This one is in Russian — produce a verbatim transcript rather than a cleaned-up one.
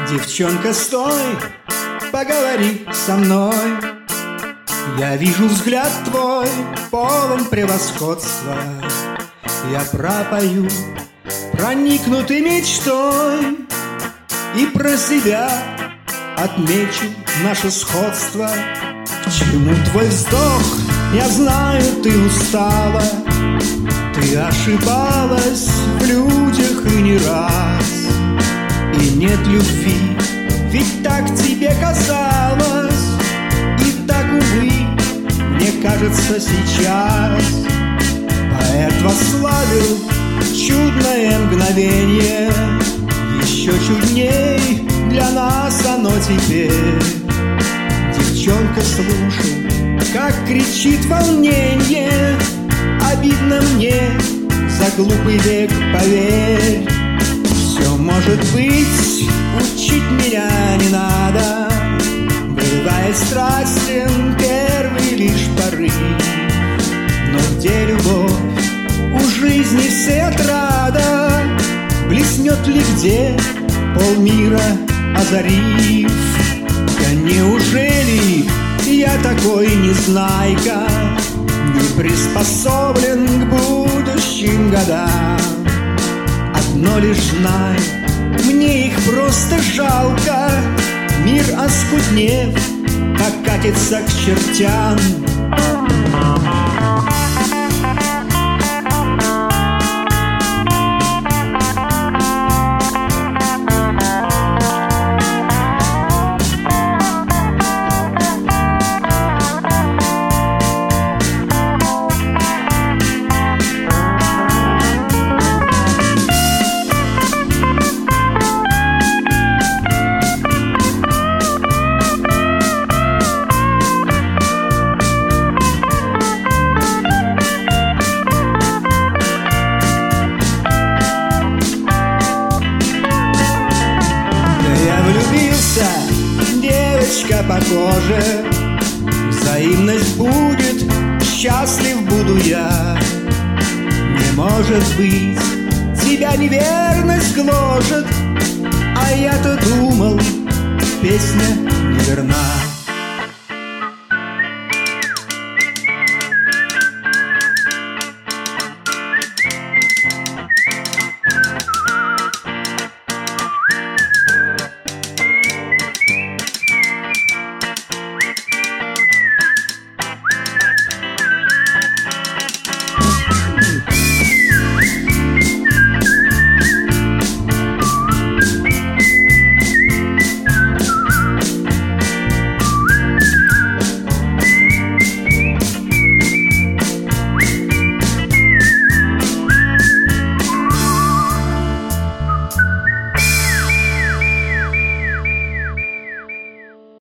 Девчонка, стой, поговори со мной. Я вижу взгляд твой, полон превосходства. Я пропою, проникнутый мечтой, и про себя отмечу наше сходство. К чему твой вздох? Я знаю, ты устала. Ты ошибалась в людях и не раз. И нет любви, ведь так тебе казалось. И так, увы, мне кажется сейчас. Поэт восславил чудное мгновенье. Еще чудней для нас оно теперь. Девчонка, слушай, как кричит волнение. Обидно мне за глупый век, поверь. Все может быть, учить меня не надо. Бывает страстен первый лишь порыв. Но где любовь? У жизни все отрада. Блеснет ли где полмира озарив? Да неужели я такой незнайка, не приспособлен к будущим годам? Одно лишь знаю, мне их просто жалко. Мир, оскуднев, покатится к чертям. Девочка по коже, взаимность будет, счастлив буду я. Не может быть, тебя неверность гложет, а я-то думал, песня не верна.